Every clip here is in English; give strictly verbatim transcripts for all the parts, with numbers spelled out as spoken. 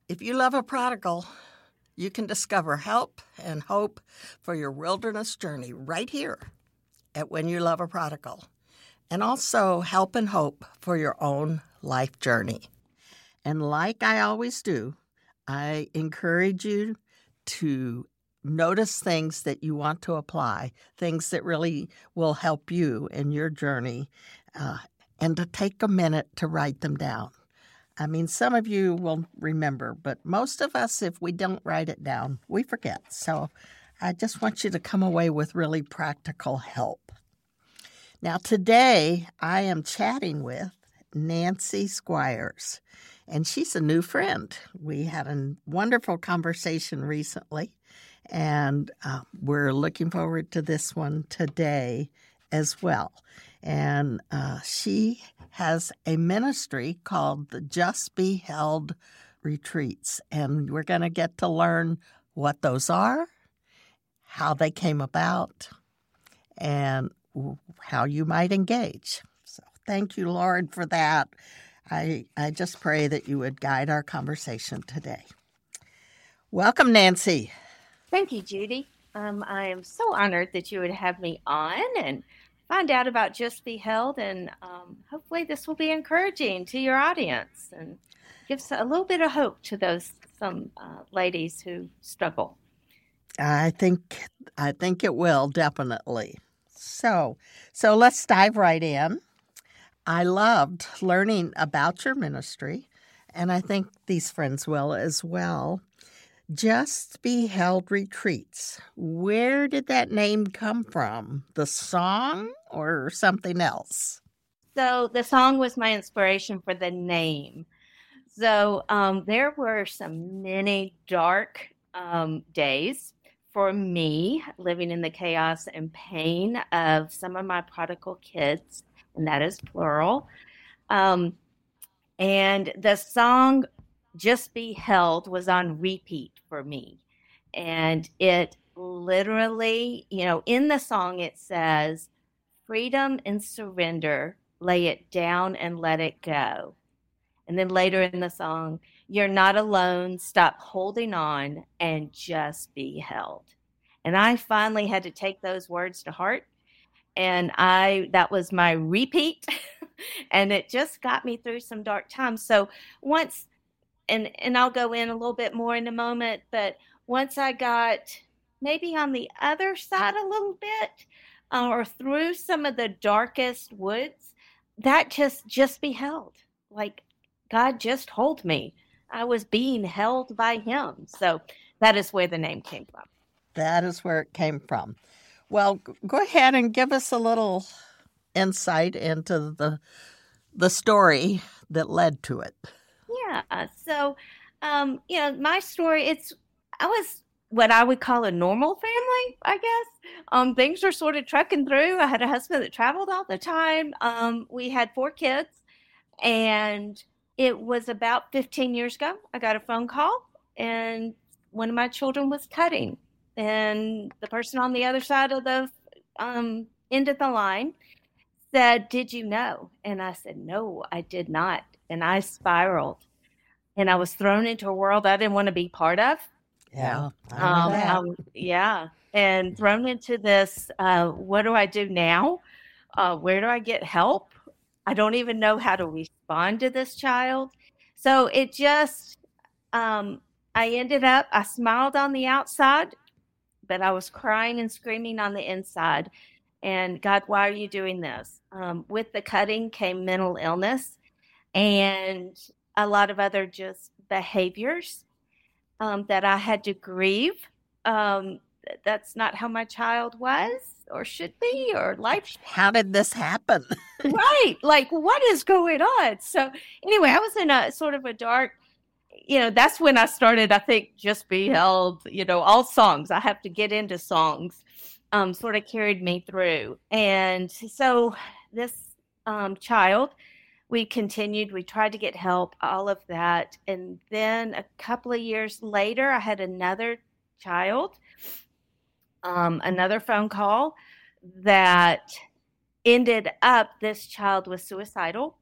If you love a prodigal, you can discover help and hope for your wilderness journey right here at When You Love a Prodigal, and also help and hope for your own life journey. And like I always do, I encourage you to notice things that you want to apply, things that really will help you in your journey, uh, and to take a minute to write them down. I mean, some of you will remember, but most of us, if we don't write it down, we forget. So I just want you to come away with really practical help. Now, today I am chatting with Nancy Squires, and she's a new friend. We had a wonderful conversation recently, and uh, we're looking forward to this one today as well. And uh, she has a ministry called the Just Be Held Retreats, and we're going to get to learn what those are, how they came about, and how you might engage. So thank you, Lord, for that. I, I just pray that you would guide our conversation today. Welcome, Nancy. Thank you, Judy. Um, I am so honored that you would have me on and find out about Just Be Held, and um, hopefully this will be encouraging to your audience and gives a little bit of hope to those some uh, ladies who struggle. I think I think it will, definitely. So, so let's dive right in. I loved learning about your ministry, and I think these friends will as well. Just Be Held Retreats. Where did that name come from? The song or something else? So the song was my inspiration for the name. So um, there were some many dark um, days for me living in the chaos and pain of some of my prodigal kids, and that is plural. Um, and the song Just Be Held was on repeat for me. And it literally, you know, in the song it says, freedom and surrender, lay it down and let it go. And then later in the song, you're not alone, stop holding on and just be held. And I finally had to take those words to heart. And I, that was my repeat. And it just got me through some dark times. So once, and, and I'll go in a little bit more in a moment, but once I got maybe on the other side a little bit, uh, or through some of the darkest woods, that just, just be held. Like, God just hold me. I was being held by him. So that is where the name came from. That is where it came from. Well, go ahead and give us a little insight into the the story that led to it. Yeah. So, um, you know, my story, it's, I was what I would call a normal family, I guess. Um, things were sort of trucking through. I had a husband that traveled all the time. Um, we had four kids, and it was about fifteen years ago. I got a phone call, and one of my children was cutting. And the person on the other side of the um, end of the line said, "Did you know?" And I said, "No, I did not." And I spiraled. And I was thrown into a world I didn't want to be part of. Yeah. Um, um, yeah. And thrown into this, uh, what do I do now? Uh, where do I get help? I don't even know how to respond to this child. So it just, um, I ended up, I smiled on the outside, but I was crying and screaming on the inside. And God, why are you doing this? Um, with the cutting came mental illness and a lot of other just behaviors um, that I had to grieve. Um, that's not how my child was or should be or life. How did this happen? Right. Like, what is going on? So anyway, I was in a sort of a dark, you know, that's when I started, I think, Just Be Held, you know, all songs. I have to get into songs, um, sort of carried me through. And so this um, child, we continued, we tried to get help, all of that. And then a couple of years later, I had another child, um, another phone call that ended up, this child was suicidal.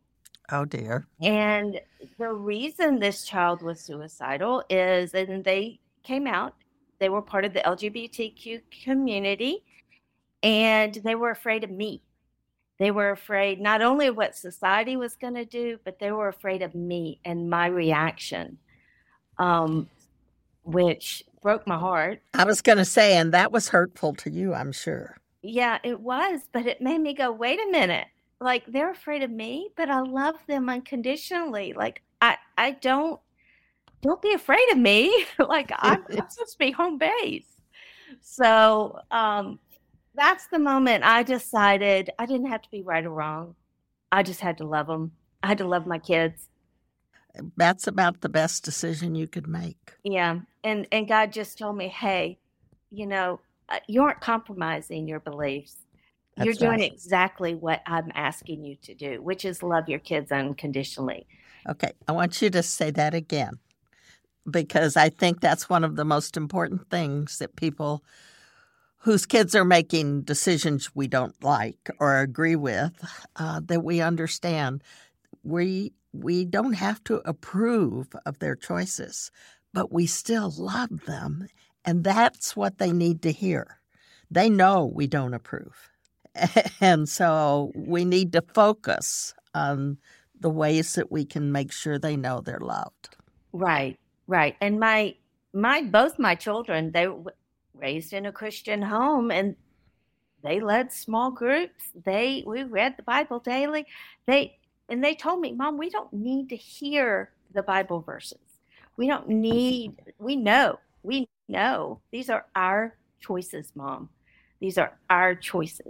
Oh, dear. And the reason this child was suicidal is, and they came out, they were part of the L G B T Q community, and they were afraid of me. They were afraid not only of what society was going to do, but they were afraid of me and my reaction, um, which broke my heart. I was going to say, and that was hurtful to you, I'm sure. Yeah, it was, but it made me go, wait a minute. Like, they're afraid of me, but I love them unconditionally. Like, I, I don't, don't be afraid of me. Like, I'm, I'm supposed to be home base. So, um, that's the moment I decided I didn't have to be right or wrong. I just had to love them. I had to love my kids. That's about the best decision you could make. Yeah. And, and God just told me, hey, you know, you aren't compromising your beliefs. That's You're doing right. exactly what I'm asking you to do, which is love your kids unconditionally. Okay. I want you to say that again, because I think that's one of the most important things that people whose kids are making decisions we don't like or agree with, uh, that we understand. We we don't have to approve of their choices, but we still love them, and that's what they need to hear. They know we don't approve, and so we need to focus on the ways that we can make sure they know they're loved. Right, right. And my my both my children, they were raised in a Christian home, and they led small groups. They we read the Bible daily. They and they told me, Mom, we don't need to hear the Bible verses. We don't need. We know. We know these are our choices, Mom. These are our choices.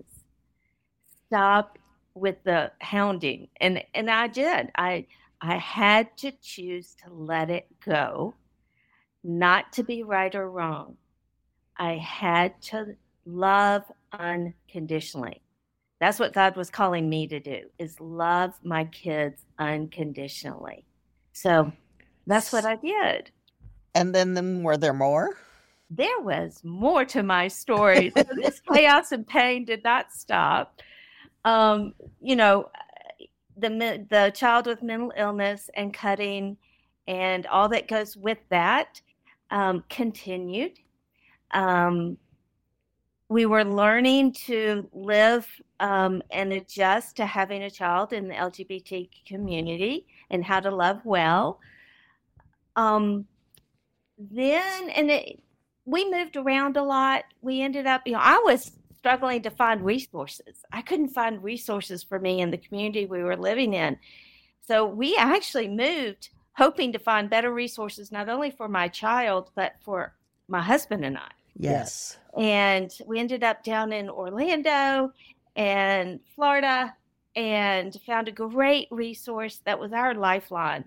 Stop with the hounding, and and I did. I I had to choose to let it go, not to be right or wrong. I had to love unconditionally. That's what God was calling me to do, is love my kids unconditionally. So that's what I did. And then, then were there more? There was more to my story. So this chaos and pain did not stop. Um, you know, the the child with mental illness and cutting and all that goes with that um, continued. Um, we were learning to live um, and adjust to having a child in the L G B T community and how to love well. Um, then, and it, we moved around a lot. We ended up, you know, I was struggling to find resources. I couldn't find resources for me in the community we were living in. So we actually moved hoping to find better resources, not only for my child, but for my husband and I. Yes. And we ended up down in Orlando and Florida and found a great resource that was our lifeline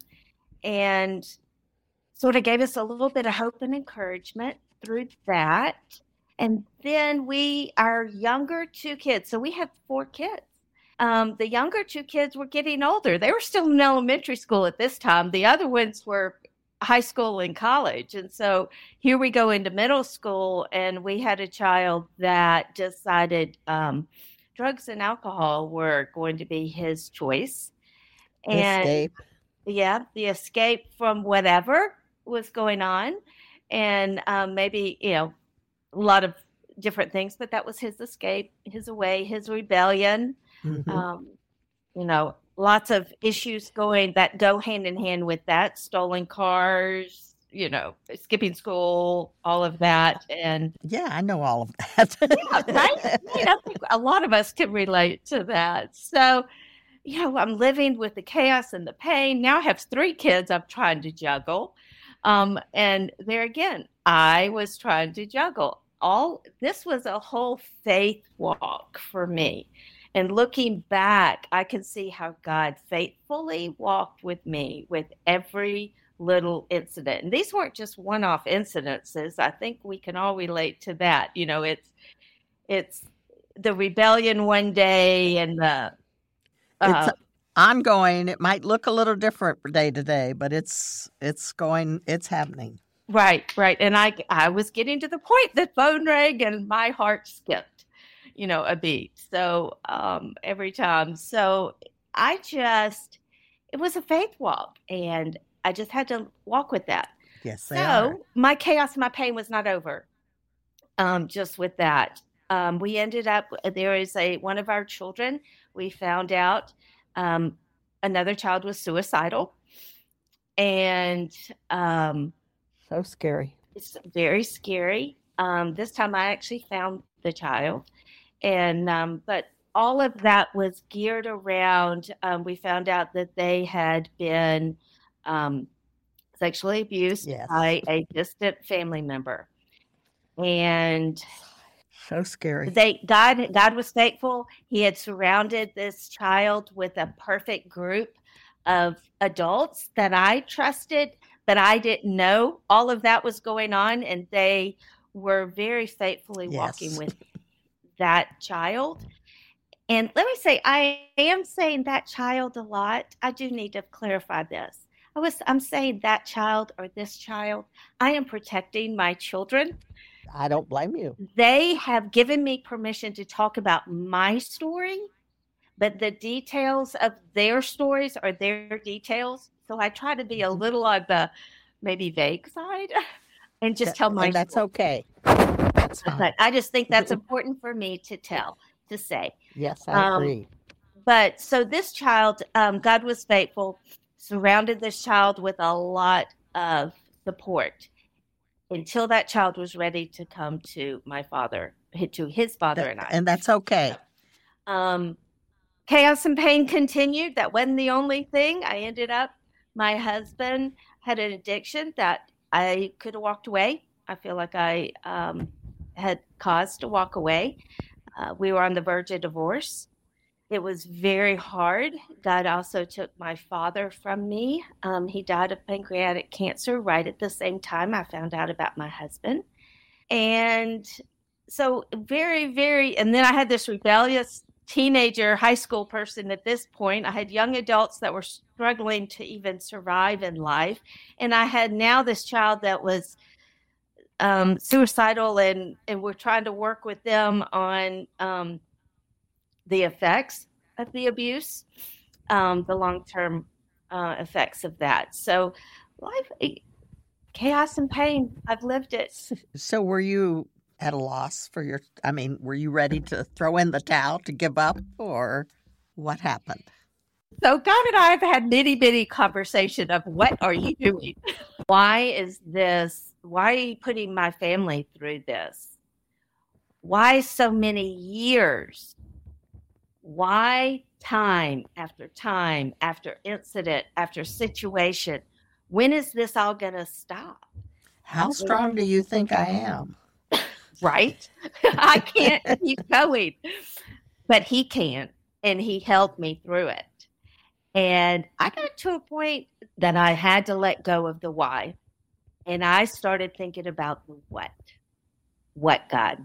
and sort of gave us a little bit of hope and encouragement through that. And then we, our younger two kids, so we have four kids. Um, the younger two kids were getting older. They were still in elementary school at this time. The other ones were high school and college. And so here we go into middle school, and we had a child that decided um, drugs and alcohol were going to be his choice. And escape. Yeah, the escape from whatever was going on. And um, maybe, you know, a lot of different things, but that was his escape, his away, his rebellion. Mm-hmm. Um, you know, lots of issues going that go hand in hand with that, stolen cars, you know, skipping school, all of that. And yeah, I know all of that. Yeah, right? You know, I think a lot of us can relate to that. So, you know, I'm living with the chaos and the pain. Now I have three kids I'm trying to juggle. Um, and there again, I was trying to juggle. All this was a whole faith walk for me. And looking back, I can see how God faithfully walked with me with every little incident. And these weren't just one-off incidences. I think we can all relate to that. You know, it's it's the rebellion one day and the uh, it's ongoing. It might look a little different day to day, but it's it's going. It's happening. Right, right. And I I was getting to the point that phone rang and my heart skipped, you know, a beat. So um, every time. So I just, it was a faith walk, and I just had to walk with that. Yes, they are. So my chaos and my pain was not over. Um, just with that, um, we ended up, there is a, one of our children, we found out um, another child was suicidal. And um, So scary. it's very scary. Um, this time I actually found the child. And, um, but all of that was geared around, um, we found out that they had been um, sexually abused Yes. by a distant family member. And so scary. They God God was faithful. He had surrounded this child with a perfect group of adults that I trusted, but I didn't know all of that was going on, and they were very faithfully yes. walking with that child. And let me say, I am saying that child a lot. I do need to clarify this. I was I'm saying that child or this child. I am protecting my children. I don't blame you. They have given me permission to talk about my story, but the details of their stories are their details. So I try to be a little on the maybe vague side and just tell my and that's story. okay. That's fine. But I just think that's important for me to tell, to say. Yes, I Um, agree. But so this child, um, God was faithful, surrounded this child with a lot of support until that child was ready to come to my father, to his father That- and I. And that's okay. Um, chaos and pain continued. That wasn't the only thing. I ended up, my husband had an addiction that I could have walked away. I feel like I um, had cause to walk away. Uh, we were on the verge of divorce. It was very hard. God also took my father from me. Um, he died of pancreatic cancer right at the same time I found out about my husband. And so very, very, and then I had this rebellious teenager, high school person at this point. I had young adults that were struggling to even survive in life. And I had now this child that was um, suicidal, and, and we're trying to work with them on um, the effects of the abuse, um, the long-term uh, effects of that. So life, chaos and pain, I've lived it. So were you at a loss for your, I mean, were you ready to throw in the towel, to give up, or what happened? So God and I have had many, many conversation of what are you doing? Why is this, why are you putting my family through this? Why so many years? Why time after time after incident after situation? When is this all going to stop? How strong do you think I am? Right? I can't keep going, but he can, and he helped me through it. And I got to a point that I had to let go of the why, and I started thinking about the what. What, God?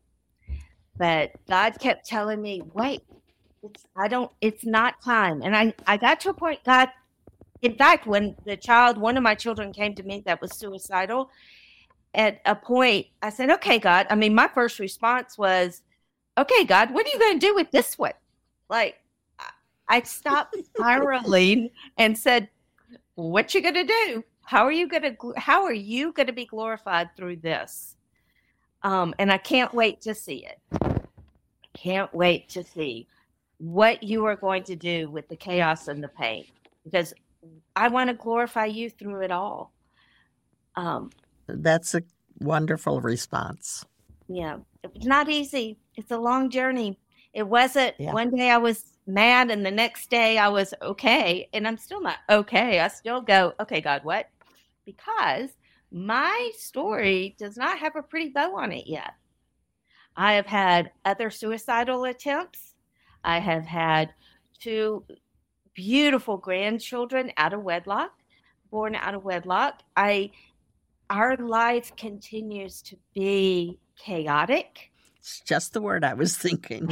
But God kept telling me, wait, it's, I don't, it's not time. And I, I got to a point, God, in fact, when the child, one of my children came to me that was suicidal, at a point, I said, okay, God. I mean, my first response was, okay, God, what are you going to do with this one? Like, I stopped spiraling and said, what you going to do? How are you going to, how are you going to be glorified through this? Um, and I can't wait to see it. Can't wait to see what you are going to do with the chaos and the pain, because I want to glorify you through it all. Um, That's a wonderful response. Yeah, it's not easy. It's a long journey. It wasn't Yeah. One day I was mad and the next day I was okay. And I'm still not okay. I still go, okay, God, what? Because my story does not have a pretty bow on it yet. I have had other suicidal attempts. I have had two beautiful grandchildren out of wedlock, born out of wedlock. I, our life continues to be chaotic. It's just the word I was thinking.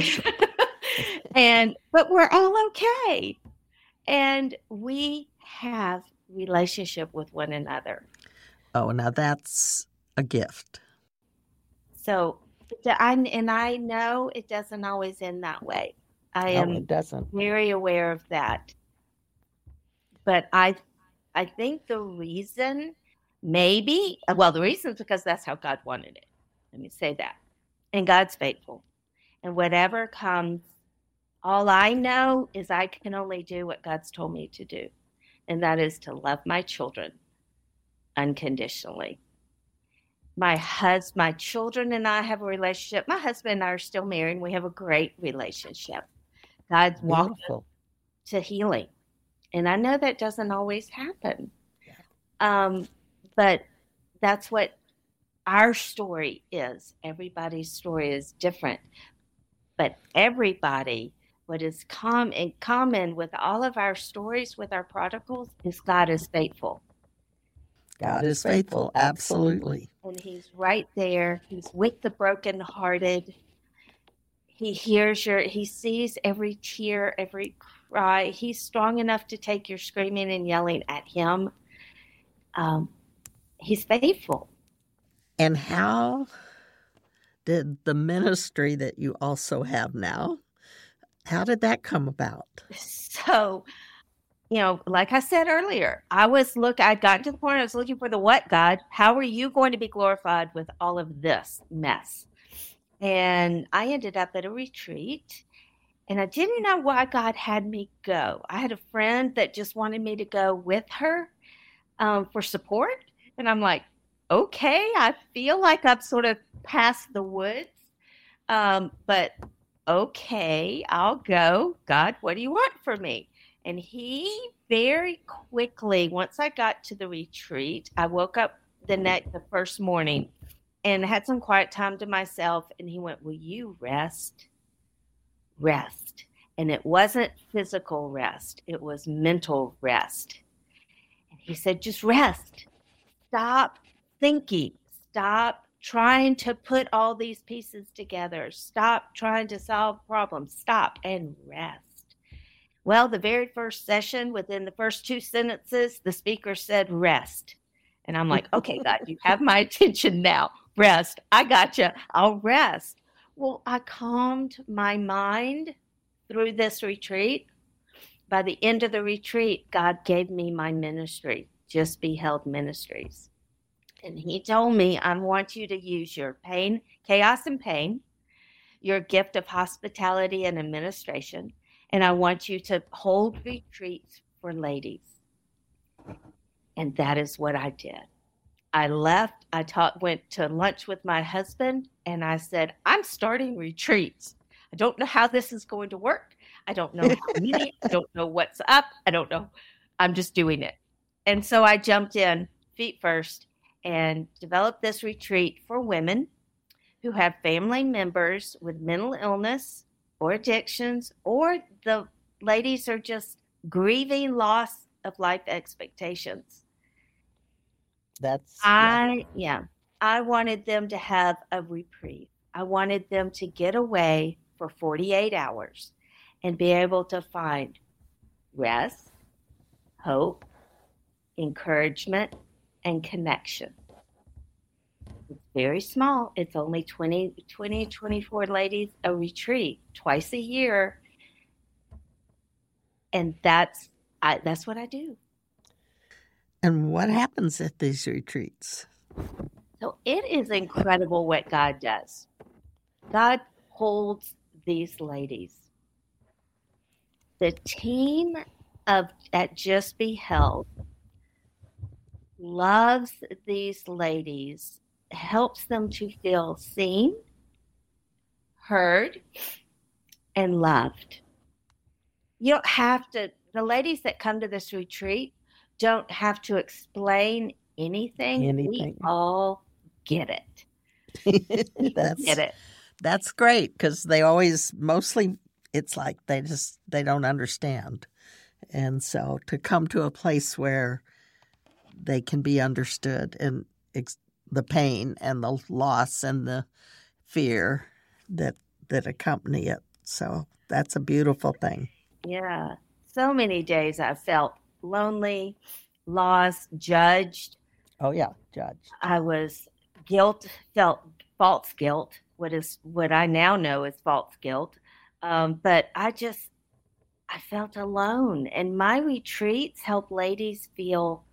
and, but we're all okay. And we have relationship with one another. Oh, now that's a gift. So, I, and I know it doesn't always end that way. I No, am it doesn't. very aware of that. But I, I think the reason, maybe, well, the reason is because that's how God wanted it. Let me say that. And God's faithful. And whatever comes, all I know is I can only do what God's told me to do. And that is to love my children unconditionally. My husband, my children and I have a relationship. My husband and I are still married. And we have a great relationship. God's walked to healing. And I know that doesn't always happen. Yeah. Um, but that's what our story is. Everybody's story is different. But everybody, what is com- in common with all of our stories with our prodigals is God is faithful. God is faithful, absolutely. And he's right there. He's with the brokenhearted. He hears your, he sees every tear, every cry. He's strong enough to take your screaming and yelling at him. Um, he's faithful. And how did the ministry that you also have now, how did that come about? So, you know, like I said earlier, I was look, I'd gotten to the point I was looking for the what, God? How are you going to be glorified with all of this mess? And I ended up at a retreat, and I didn't know why God had me go. I had a friend that just wanted me to go with her um, for support. And I'm like, okay, I feel like I'm sort of past the woods. Um, but okay, I'll go. God, what do you want from me? And he very quickly, once I got to the retreat, I woke up the next, the first morning and had some quiet time to myself. And he went, will you rest? Rest. And it wasn't physical rest. It was mental rest. And he said, just rest. Stop thinking. Stop trying to put all these pieces together. Stop trying to solve problems. Stop and rest. Well, the very first session, within the first two sentences, the speaker said, rest. And I'm like, okay, God, you have my attention now. Rest. I got you. I'll rest. Well, I calmed my mind through this retreat. By the end of the retreat, God gave me my ministry, Just Be Held Ministries. And he told me, I want you to use your pain, chaos and pain, your gift of hospitality and administration, and I want you to hold retreats for ladies. And that is what I did. I left, I taught, went to lunch with my husband, and I said, I'm starting retreats. I don't know how this is going to work. I don't know how many, I don't know what's up. I don't know. I'm just doing it. And so I jumped in feet first and developed this retreat for women who have family members with mental illness or addictions, or the ladies are just grieving loss of life expectations. That's I yeah. I wanted them to have a reprieve. I wanted them to get away for forty-eight hours and be able to find rest, hope, encouragement, and connection. It's very small. It's only twenty, twenty, twenty-four ladies a retreat twice a year. And that's I, that's what I do. And what happens at these retreats? So it is incredible what God does. God holds these ladies. The team of at Just Be Held loves these ladies, helps them to feel seen, heard, and loved. You don't have to, the ladies that come to this retreat don't have to explain anything. Anything. We all get it. that's, get it. That's great, because they always, mostly, it's like they just, they don't understand. And so to come to a place where they can be understood and ex- the pain and the loss and the fear that that accompany it. So that's a beautiful thing. Yeah. So many days I felt lonely, lost, judged. Oh, yeah, judged. I was guilt, felt false guilt, what is what I now know is false guilt. Um, but I just, I felt alone. And my retreats help ladies feel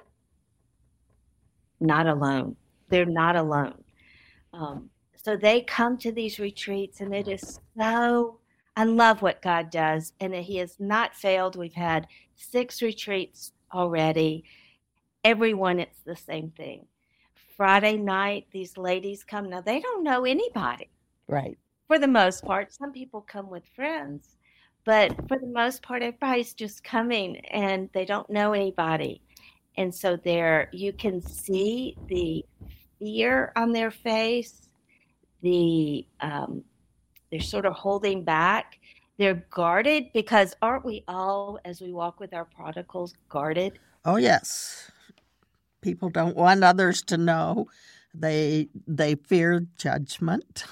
not alone. They're not alone. Um, so they come to these retreats, and it is so, I love what God does, and He has not failed. We've had six retreats already. Everyone, it's the same thing. Friday night, these ladies come. Now, they don't know anybody. Right. For the most part. Some people come with friends, but for the most part, everybody's just coming and they don't know anybody. And so there, you can see the fear on their face. The um, they're sort of holding back. They're guarded because aren't we all, as we walk with our prodigals, guarded? Oh, yes. People don't want others to know. They they fear judgment.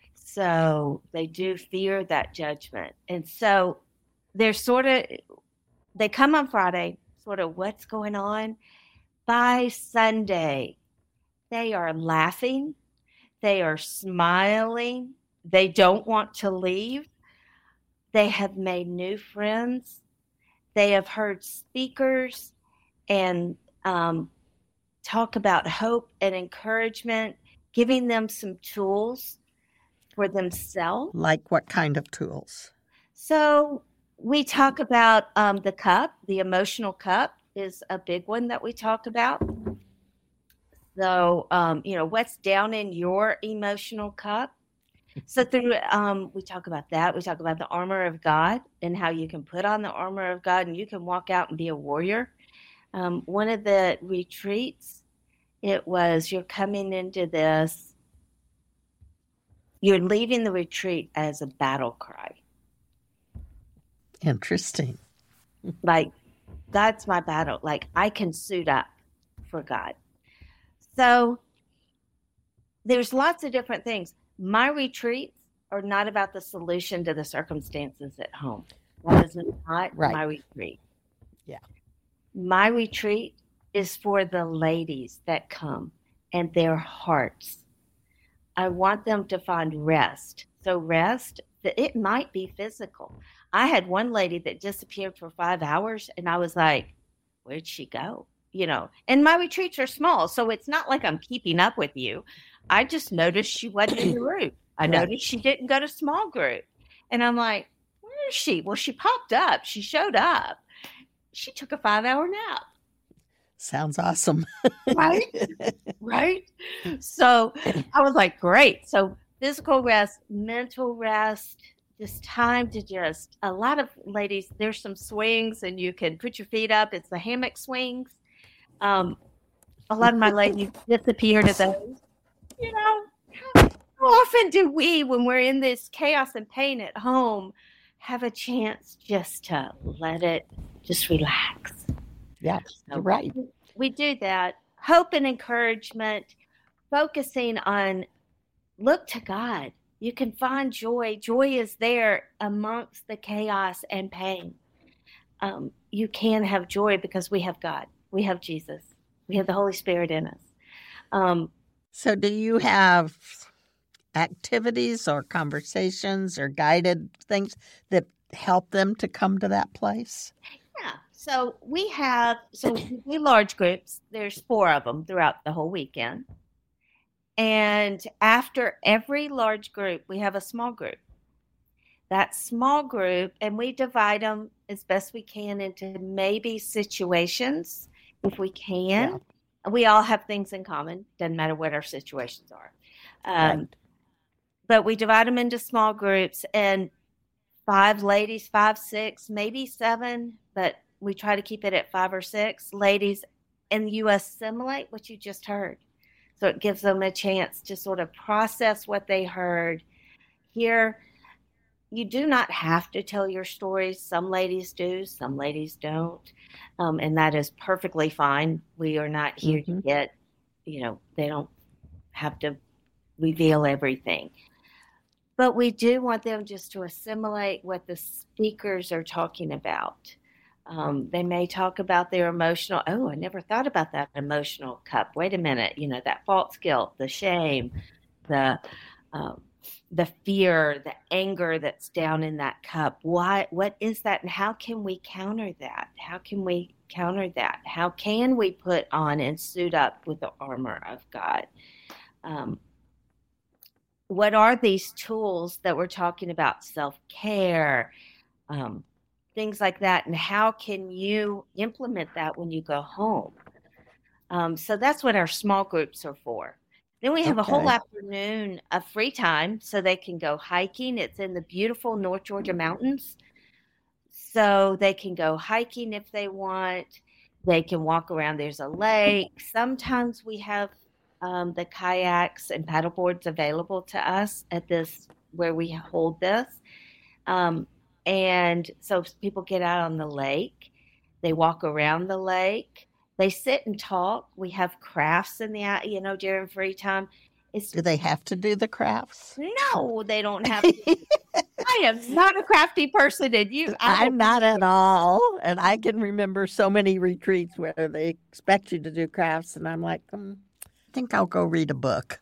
So they do fear that judgment. And so they're sort of, they come on Friday, sort of what's going on. By Sunday, they are laughing. They are smiling. They don't want to leave. They have made new friends. They have heard speakers and um, talk about hope and encouragement, giving them some tools for themselves. Like what kind of tools? So we talk about um, the cup. The emotional cup is a big one that we talk about. So, um, you know, what's down in your emotional cup? So through, um, we talk about that. We talk about the armor of God and how you can put on the armor of God and you can walk out and be a warrior. Um, one of the retreats, it was you're coming into this, you're leaving the retreat as a battle cry. Interesting. Like, that's my battle. Like, I can suit up for God. So there's lots of different things. My retreats are not about the solution to the circumstances at home. That is not right. my retreat. Yeah. My retreat is for the ladies that come and their hearts. I want them to find rest. So rest, it might be physical. I had one lady that disappeared for five hours, and I was like, where'd she go? You know, and my retreats are small, so it's not like I'm keeping up with you. I just noticed she wasn't in the group. I Right. noticed she didn't go to small group. And I'm like, where is she? Well, she popped up. She showed up. She took a five-hour nap. Sounds awesome. Right? Right? So I was like, great. So physical rest, mental rest, just time to just, a lot of ladies, there's some swings and you can put your feet up. It's the hammock swings. Um, a lot of my ladies disappear to those. You know, how, how often do we, when we're in this chaos and pain at home, have a chance just to let it just relax? Yeah, So you're right. We do that. Hope and encouragement, focusing on, look to God. You can find joy. Joy is there amongst the chaos and pain. Um, you can have joy because we have God. We have Jesus. We have the Holy Spirit in us. Um, so do you have activities or conversations or guided things that help them to come to that place? Yeah. So we have, so we do large groups. There's four of them throughout the whole weekend. And after every large group, we have a small group. That small group, and we divide them as best we can into maybe situations, if we can. Yeah. We all have things in common. Doesn't matter what our situations are. Um, right. But we divide them into small groups, and five ladies, five, six, maybe seven, but we try to keep it at five or six ladies, and you assimilate what you just heard. So it gives them a chance to sort of process what they heard. Here, you do not have to tell your stories. Some ladies do, some ladies don't. Um, and that is perfectly fine. We are not here mm-hmm. to get, you know, they don't have to reveal everything. But we do want them just to assimilate what the speakers are talking about. Um, they may talk about their emotional, oh, I never thought about that emotional cup. Wait a minute, you know, that false guilt, the shame, the um, the fear, the anger that's down in that cup. Why, what is that? And how can we counter that? How can we counter that? How can we put on and suit up with the armor of God? Um, what are these tools that we're talking about? Self-care, um, things like that. And how can you implement that when you go home? Um, so that's what our small groups are for. Then we have okay. a whole afternoon of free time so they can go hiking. It's in the beautiful North Georgia mountains. So they can go hiking if they want. They can walk around. There's a lake. Sometimes we have um, the kayaks and paddleboards available to us at this, where we hold this. Um, and so people get out on the lake. They walk around the lake. They sit and talk. We have crafts in the, you know, during free time. It's, do they have to do the crafts? No, they don't have to. I am not a crafty person, and you. I I'm not at all. And I can remember so many retreats where they expect you to do crafts, and I'm like, um, I think I'll go read a book.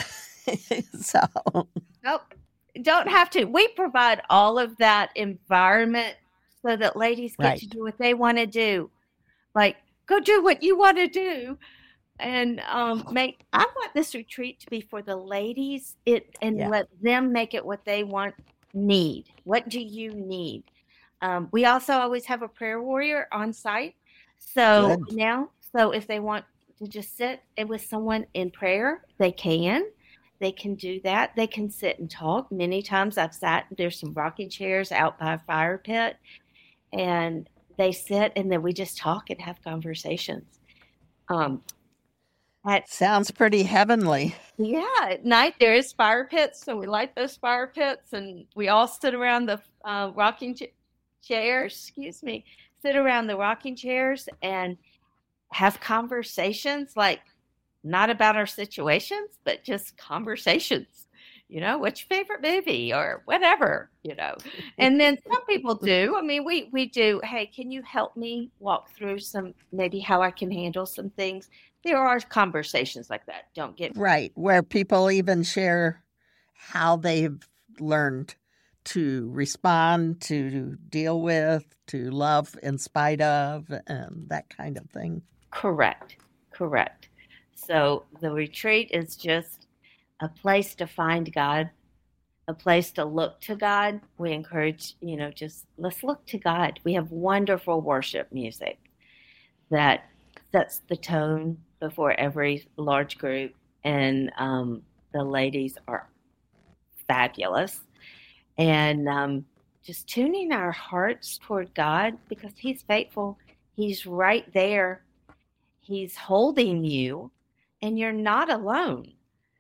So. Nope, don't have to. We provide all of that environment so that ladies get right. to do what they want to do. Like, go do what you want to do. And um, make. I want this retreat to be for the ladies it and yeah. let them make it what they want, need. What do you need? Um, we also always have a prayer warrior on site. So Good. now, so if they want to just sit with someone in prayer, they can. They can do that. They can sit and talk. Many times I've sat, there's some rocking chairs out by a fire pit, and they sit and then we just talk and have conversations. Um, At, Sounds pretty heavenly. Yeah, at night there is fire pits, so we light those fire pits, and we all sit around the uh, rocking ch- chairs. Excuse me, sit around the rocking chairs and have conversations, like not about our situations, but just conversations. You know, what's your favorite movie or whatever, you know. And then some people do. I mean, we we do. Hey, can you help me walk through some, maybe how I can handle some things? There are conversations like that. Don't get right, where people even share how they've learned to respond, to deal with, to love in spite of, and that kind of thing. Correct, correct. So the retreat is just a place to find God, a place to look to God. We encourage, you know, just let's look to God. We have wonderful worship music that sets the tone before every large group, and um, the ladies are fabulous. And um, just tuning our hearts toward God, because He's faithful. He's right there. He's holding you, and you're not alone.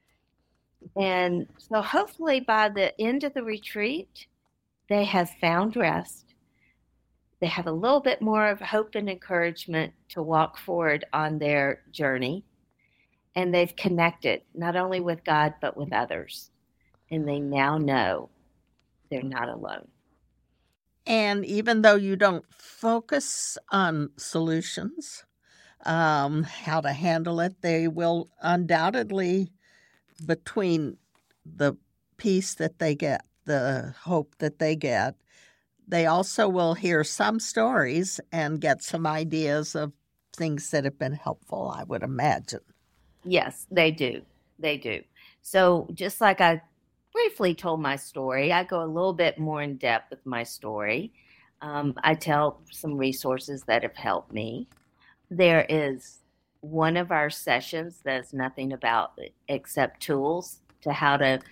And so hopefully by the end of the retreat, they have found rest. They have a little bit more of hope and encouragement to walk forward on their journey. And they've connected not only with God, but with others. And they now know they're not alone. And even though you don't focus on solutions, um, how to handle it, they will undoubtedly, between the peace that they get, the hope that they get, they also will hear some stories and get some ideas of things that have been helpful, I would imagine. Yes, they do. They do. So just like I briefly told my story, I go a little bit more in depth with my story. Um, I tell some resources that have helped me. There is one of our sessions that's nothing about it except tools to how to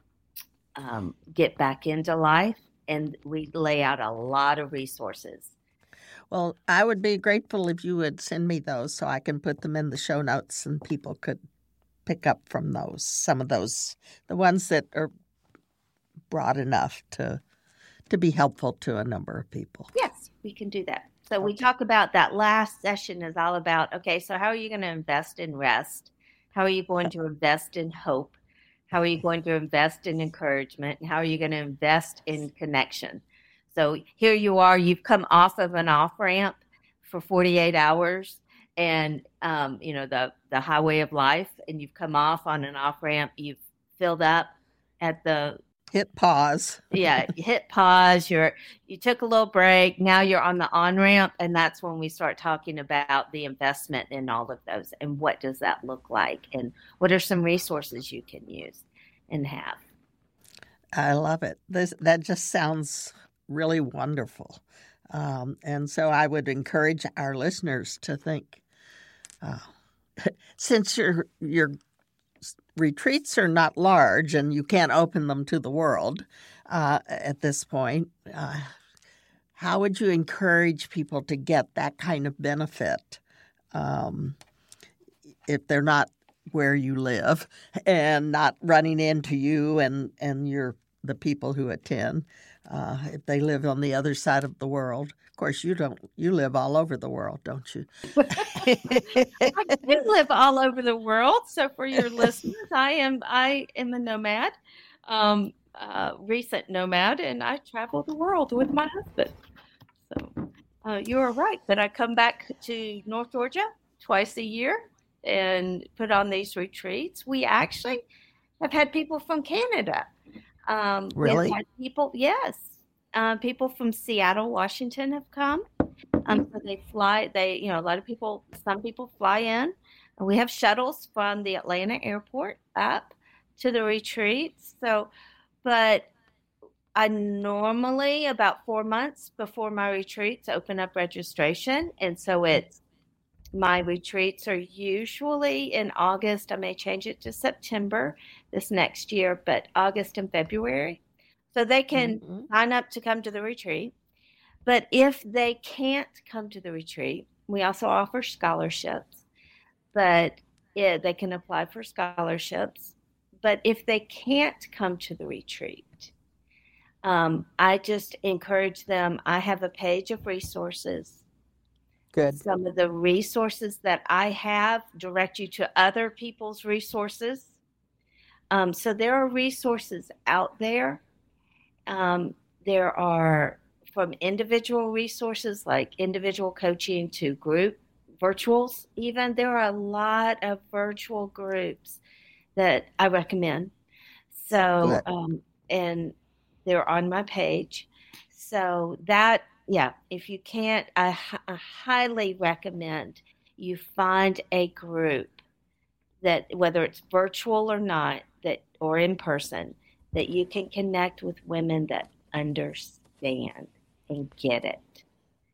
um, get back into life. And we lay out a lot of resources. Well, I would be grateful if you would send me those so I can put them in the show notes and people could pick up from those, some of those, the ones that are broad enough to to be helpful to a number of people. Yes, we can do that. So we talk about that last session is all about, okay, so how are you going to invest in rest? How are you going to invest in hope? How are you going to invest in encouragement? And how are you going to invest in connection? So here you are, you've come off of an off-ramp for forty-eight hours and, um, you know, the, the highway of life, and you've come off on an off-ramp, you've filled up, at the hit pause. yeah, you hit pause, you're you took a little break, now you're on the on-ramp, and that's when we start talking about the investment in all of those and what does that look like and what are some resources you can use and have. I love it. This that just sounds really wonderful. Um, and so I would encourage our listeners to think, uh, since your your retreats are not large and you can't open them to the world uh, at this point, uh, how would you encourage people to get that kind of benefit um, if they're not where you live and not running into you and, and your the people who attend? Uh, if they live on the other side of the world. Of course, you don't. You live all over the world, don't you? I do live all over the world. So for your listeners, I am I am a nomad, um, uh, recent nomad, and I travel the world with my husband. So uh, you are right that I come back to North Georgia twice a year and put on these retreats. We actually have had people from Canada. Um, Really? We've had people, yes. Uh, people from Seattle, Washington have come. Um, so they fly, they, you know, a lot of people, some people fly in. And we have shuttles from the Atlanta airport up to the retreats. So, but I normally, about four months before my retreats, open up registration. And so it's, my retreats are usually in August. I may change it to September this next year, but August and February. So they can mm-hmm. sign up to come to the retreat. But if they can't come to the retreat, we also offer scholarships. But yeah, they can apply for scholarships. But if they can't come to the retreat, um, I just encourage them. I have a page of resources. Good. Some of the resources that I have direct you to other people's resources. Um, so there are resources out there. Um, there are from individual resources like individual coaching to group virtuals even. There are a lot of virtual groups that I recommend. So, um, and they're on my page. So that Yeah, if you can't, I, I highly recommend you find a group that, whether it's virtual or not, that or in person, that you can connect with women that understand and get it.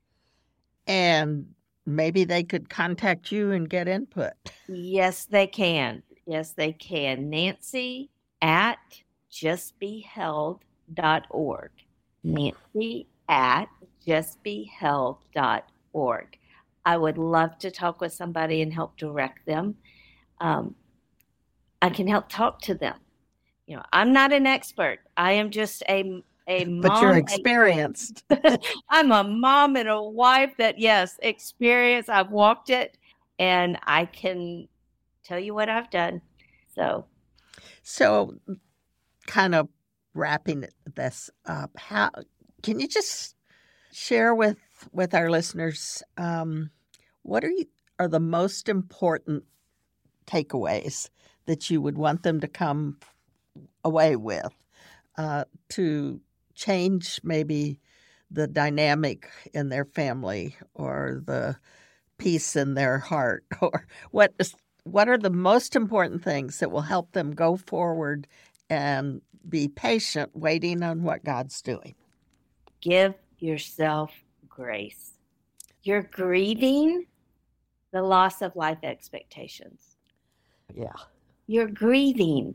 And maybe they could contact you and get input. Yes, they can. Yes, they can. Nancy at just be held dot org. Nancy at just be held dot org. I would love to talk with somebody and help direct them. Um, I can help talk to them. You know, I'm not an expert. I am just a a mom. But you're experienced. I'm a mom and a wife that, yes, experience. I've walked it, and I can tell you what I've done. So, so kind of wrapping this up, how can you just share with with our listeners um, what are you are the most important takeaways that you would want them to come away with uh, to change maybe the dynamic in their family or the peace in their heart, or what is what are the most important things that will help them go forward and be patient, waiting on what God's doing? Give yourself grace. You're grieving the loss of life expectations. Yeah. You're grieving.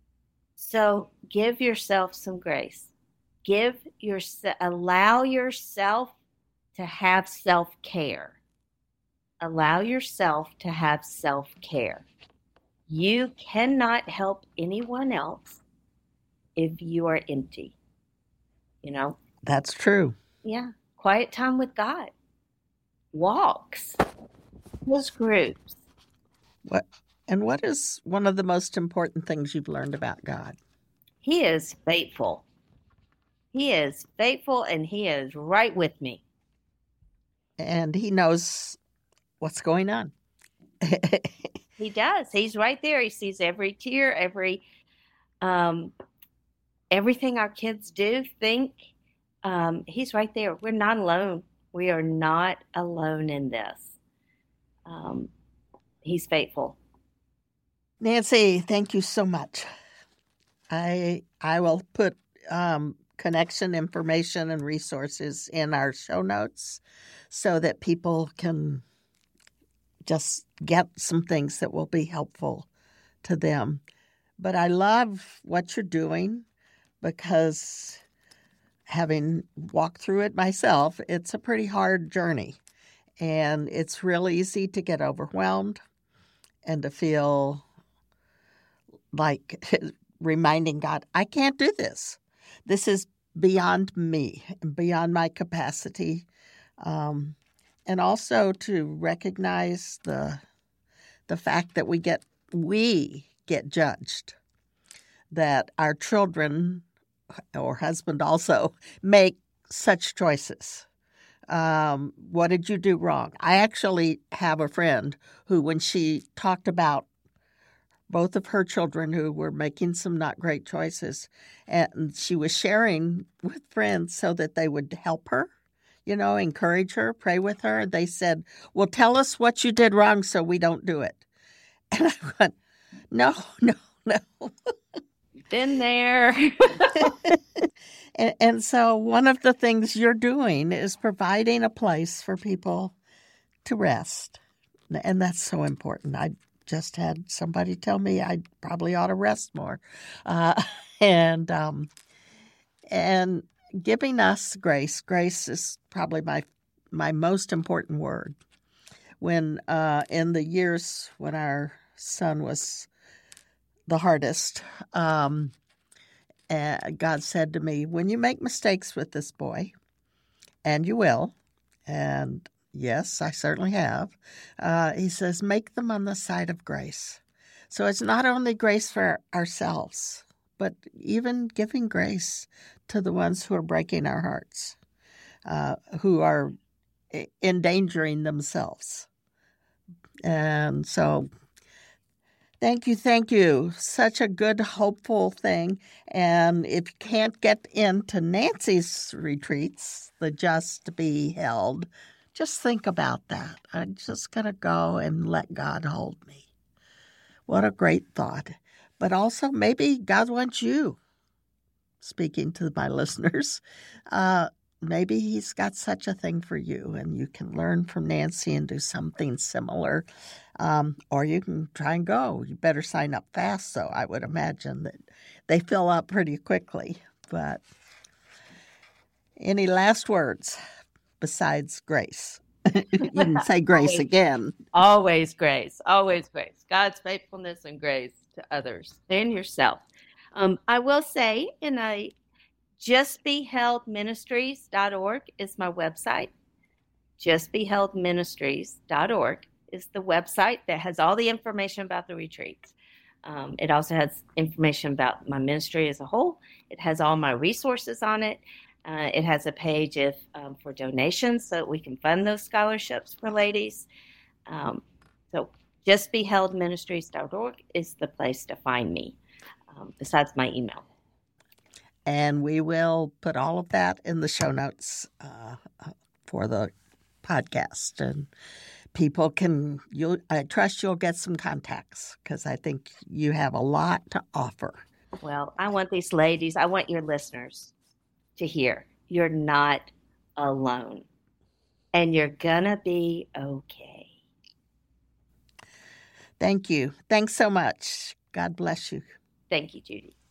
So give yourself some grace. Give yourself, allow yourself to have self-care. Allow yourself to have self-care. You cannot help anyone else if you are empty. You know? That's true. Yeah. Quiet time with God. Walks. Those groups. What and what is one of the most important things you've learned about God? He is faithful. He is faithful, and he is right with me. And he knows what's going on. He does. He's right there. He sees every tear, every um, everything our kids do, think, um, he's right there. We're not alone. We are not alone in this. Um, he's faithful. Nancy, thank you so much. I I will put um, connection information and resources in our show notes so that people can just get some things that will be helpful to them. But I love what you're doing because having walked through it myself, it's a pretty hard journey. And it's real easy to get overwhelmed and to feel like reminding God, I can't do this. This is beyond me, beyond my capacity. Um, and also to recognize the the fact that we get we get judged, that our children or husband also make such choices. Um, what did you do wrong? I actually have a friend who, when she talked about both of her children who were making some not great choices, and she was sharing with friends so that they would help her, you know, encourage her, pray with her. They said, well, tell us what you did wrong so we don't do it. And I went, no, no, no. Been there. and, and so one of the things you're doing is providing a place for people to rest. And that's so important. I just had somebody tell me I probably ought to rest more. Uh, and um, and giving us grace. Grace is probably my my most important word. When uh, in the years when our son was the hardest, um, and God said to me, when you make mistakes with this boy, and you will, and yes, I certainly have, uh, he says, make them on the side of grace. So it's not only grace for ourselves, but even giving grace to the ones who are breaking our hearts, uh, who are endangering themselves. And so thank you, thank you. Such a good, hopeful thing. And if you can't get into Nancy's retreats, the Just Be Held, just think about that. I'm just going to go and let God hold me. What a great thought. But also maybe God wants you, speaking to my listeners, uh, maybe he's got such a thing for you, and you can learn from Nancy and do something similar. Um, or you can try and go. You better sign up fast, though. I would imagine that they fill up pretty quickly. But any last words besides grace? You can say grace always, again. Always grace. Always grace. God's faithfulness and grace to others and yourself. Um, I will say, in a just be held ministries dot org is my website. just be held ministries dot org is the website that has all the information about the retreats. Um, it also has information about my ministry as a whole. It has all my resources on it. Uh, it has a page if, um, for donations so that we can fund those scholarships for ladies. Um, so just be held ministries dot org is the place to find me, um, besides my email. And we will put all of that in the show notes uh, for the podcast. And people can, you I trust you'll get some contacts because I think you have a lot to offer. Well, I want these ladies, I want your listeners to hear you're not alone and you're gonna be okay. Thank you. Thanks so much. God bless you. Thank you, Judy.